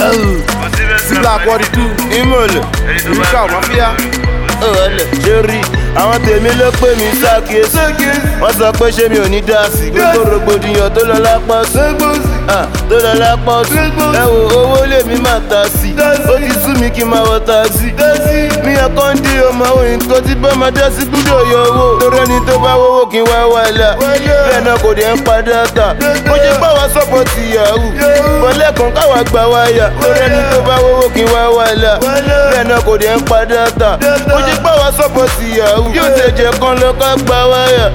sí Black what it do. Ìmọ̀lẹ̀ ìríkà mafia. Jerry àwọn tèmi ló pè mí sákèsì. Wọ́n sọ pé ṣé mi ò ní dá sí. Gbogbo rògbòdìyàn tó lọ lápá sí. Tó lọ lápá sí. Ẹ wo owó lèmi máa ta sí. Ó ti sú mi kí n máa wọ taxi. Mi ọkàn ń di ọmọ òyìn tó ti bá máa dá sí gbúdọ̀ yọ owó. Torí ẹni tó bá wọ́wọ́ kí n wá wàhálà. Bẹ́ẹ̀ náà kò dé ń padà tà. Mo ṣe bá wa sọ́pọ̀tì yahoo. Bọ́lẹ́kùn káwa gbà wáyà. Torí ẹni tó bá wọ́wọ́ kí n wá wàhálà. Bẹ́ẹ̀ náà kò dé ń padà tà. Mo ṣe bá wa sọ́pọ̀tì yahoo. Yóò tẹ̀jẹ̀ kan lọ ká gbà wáyà.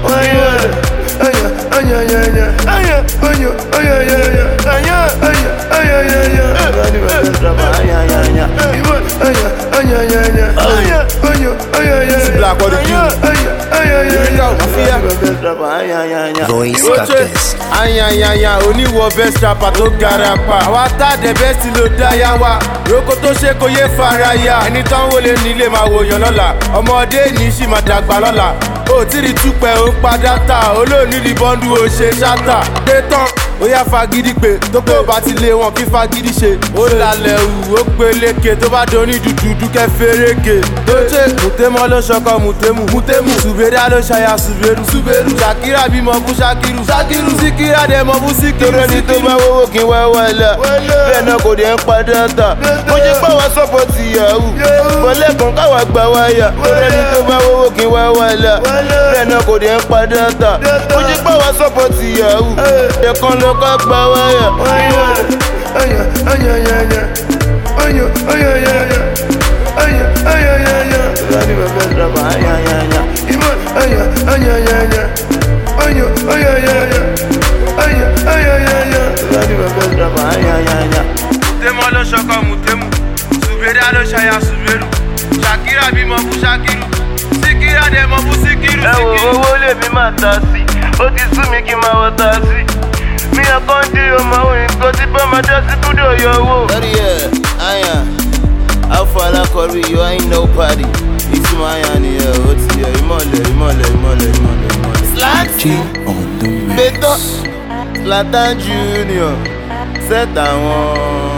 Voice Cactus. Ayanyanya oníwọ̀ best rapper tó gara pa. Àwa tá dẹ̀ best ló dá yá wa. Roko tó ṣe kó yé fara ya. Ẹni tán wọlé nílé máa wòyàn lọ́la. Ọmọdé ní ṣì máa dàgbà lọ́la. Ó tí rí túpẹ̀ ó ń pa dátà. Olóòní rí bọ́ndù ó ṣe ṣáta. Dé tán ó yá fagídí pé tó pé ó bá ti lé wọn kí fagídí ṣe. Ó lálẹ́ wù ó peléke tó bá doní dúdú kẹ́ fẹ́rẹ́gẹ. Tó ṣe mùtẹ́mọ́ ló ṣọkọ mùtẹ́mù. Sùbẹ́dá ló ṣaya Sùbẹ́rù. Ṣàkírà bímọ fún Ṣàkírù. Síkírà dẹ̀ mọ fún Síkírù. Torí ẹni tó bá wọ́wọ́ kí n wá wàhálà. Bẹ́ẹ̀ náà kò dé ń padà tà. Mo ṣe bá wa sọ́pọ̀tì yahoo. Bọ́lẹ́kùn káwa gbà wáyà. Torí ẹni tó bá wọ́wọ́ kí n wá wàhálà. Bẹ́ẹ̀ náà kò dé ń padà tà. Mo ṣe bá wa sọ́pọ̀tì yahoo. Ẹ̀kan lọ ká gbà wáyà. Mùtẹ́mọ́ ló ṣọkọ mùtẹ́mù. Sùbẹ́dá ló ṣaya Sùbẹ́rù. Ṣàkírà bímọ fún Ṣàkírù. Síkírà dẹ̀ mọ fún Síkírù. Ẹ wo owó lèmi máa ta sí. Ó ti sú mi kí n máa wọ taxi. Mi ọkàn ń di ọmọ òyìn tó ti bá máa dá sí gbúdọ̀ yọ owó. Lórí ẹ̀ àyàn afọ alákọ̀rí yóò ain't no party. Ìtumọ̀ àyàn nìyẹn ó ti yẹ ìmọ̀lẹ̀. G on the mix. Beto Zlatan Junior set àwọn.